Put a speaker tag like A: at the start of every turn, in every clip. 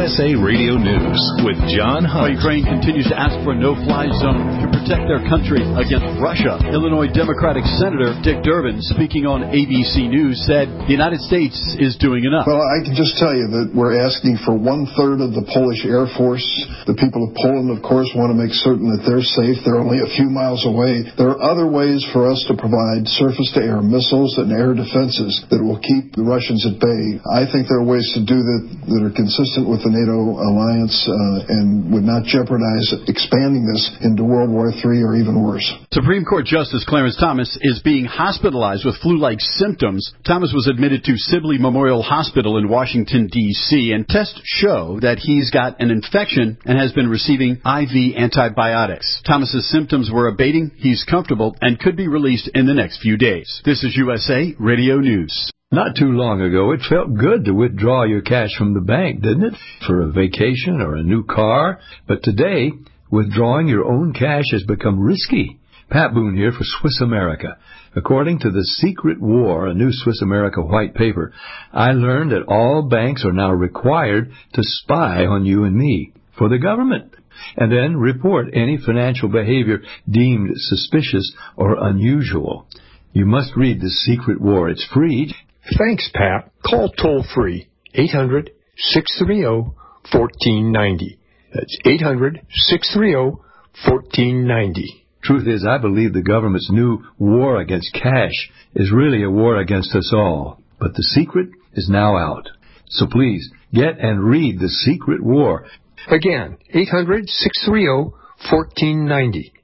A: USA Radio News with John Hunt.
B: Ukraine continues to ask for a no-fly zone to protect their country against Russia. Illinois Democratic Senator Dick Durbin, speaking on ABC News, said the United States is doing enough.
C: Well, I can just tell you that we're asking for 1/3 of the Polish Air Force. The people of Poland, of course, want to make certain that they're safe. They're only a few miles away. There are other ways for us to provide surface-to-air missiles and air defenses that will keep the Russians at bay. I think there are ways to do that are consistent with the NATO alliance and would not jeopardize expanding this into World War III or even worse.
B: Supreme Court Justice Clarence Thomas is being hospitalized with flu-like symptoms. Thomas was admitted to Sibley Memorial Hospital in Washington, D.C., and tests show that he's got an infection and has been receiving IV antibiotics. Thomas's symptoms were abating. He's comfortable and could be released in the next few days. This is USA Radio News.
D: Not too long ago, it felt good to withdraw your cash from the bank, didn't it? For a vacation or a new car. But today, withdrawing your own cash has become risky. Pat Boone here for Swiss America. According to The Secret War, a new Swiss America white paper, I learned that all banks are now required to spy on you and me for the government, and then report any financial behavior deemed suspicious or unusual. You must read The Secret War. It's free.
E: Thanks, Pat. Call toll-free 800-630-1490. That's 800-630-1490.
D: Truth is, I believe the government's new war against cash is really a war against us all. But the secret is now out. So please, get and read The Secret War.
E: Again, 800-630-1490.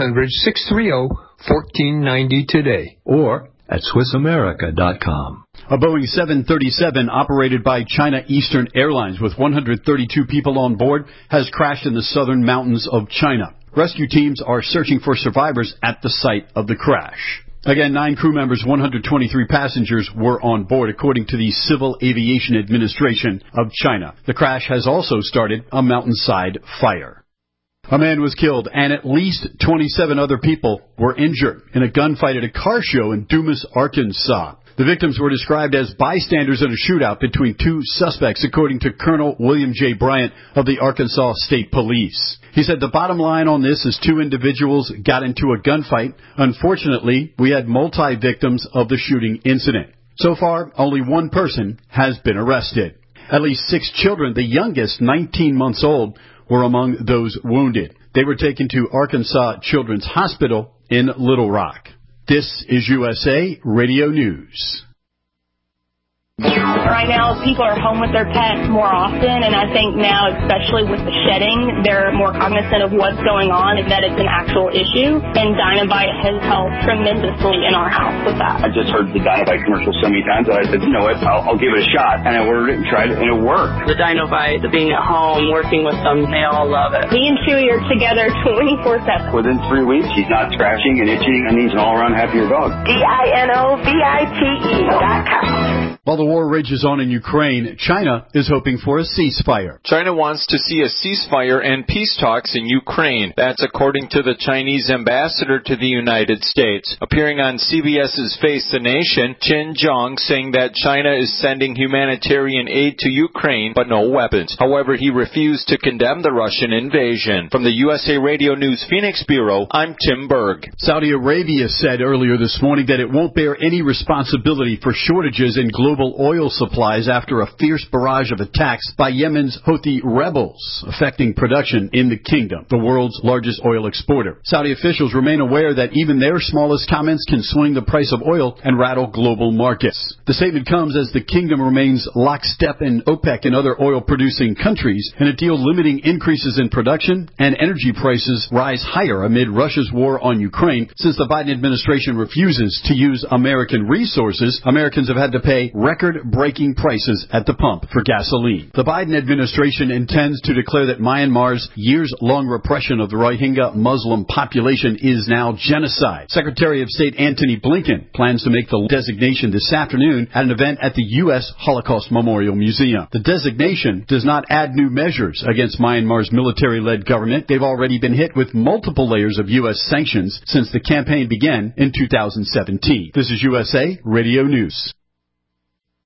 E: 800-630-1490 today.
D: Or at SwissAmerica.com.
B: A Boeing 737 operated by China Eastern Airlines with 132 people on board has crashed in the southern mountains of China. Rescue teams are searching for survivors at the site of the crash. Again, 9 crew members, 123 passengers were on board, according to the Civil Aviation Administration of China. The crash has also started a mountainside fire. A man was killed and at least 27 other people were injured in a gunfight at a car show in Dumas, Arkansas. The victims were described as bystanders in a shootout between 2 suspects, according to Colonel William J. Bryant of the Arkansas State Police. He said the bottom line on this is 2 individuals got into a gunfight. Unfortunately, we had multi-victims of the shooting incident. So far, only 1 person has been arrested. At least 6 children, the youngest 19 months old, were among those wounded. They were taken to Arkansas Children's Hospital in Little Rock. This is USA Radio News.
F: Right now, people are home with their pets more often, and I think now, especially with the shedding, they're more cognizant of what's going on and that it's an actual issue, and Dinovite has helped tremendously in our house with that.
G: I just heard the Dinovite commercial so many times that I said, you know what, I'll give it a shot, and I ordered it and tried it, and it worked.
H: The Dinovite, the being at home, working with them, they all love it.
F: Me and Chewy are together 24/7.
G: Within 3 weeks, he's not scratching and itching, and he's an all-around happier dog.
F: DINOVITE.com.
B: While the war rages on in Ukraine, China is hoping for a ceasefire.
I: China wants to see a ceasefire and peace talks in Ukraine. That's according to the Chinese ambassador to the United States. Appearing on CBS's Face the Nation, Qin Zhang saying that China is sending humanitarian aid to Ukraine, but no weapons. However, he refused to condemn the Russian invasion. From the USA Radio News Phoenix Bureau, I'm Tim Berg.
B: Saudi Arabia said earlier this morning that it won't bear any responsibility for shortages in global oil supplies after a fierce barrage of attacks by Yemen's Houthi rebels affecting production in the kingdom, the world's largest oil exporter. Saudi officials remain aware that even their smallest comments can swing the price of oil and rattle global markets. The statement comes as the kingdom remains lockstep in OPEC and other oil-producing countries in a deal limiting increases in production, and energy prices rise higher amid Russia's war on Ukraine. Since the Biden administration refuses to use American resources, Americans have had to pay record-breaking prices at the pump for gasoline. The Biden administration intends to declare that Myanmar's years-long repression of the Rohingya Muslim population is now genocide. Secretary of State Antony Blinken plans to make the designation this afternoon at an event at the U.S. Holocaust Memorial Museum. The designation does not add new measures against Myanmar's military-led government. They've already been hit with multiple layers of U.S. sanctions since the campaign began in 2017. This is USA Radio News.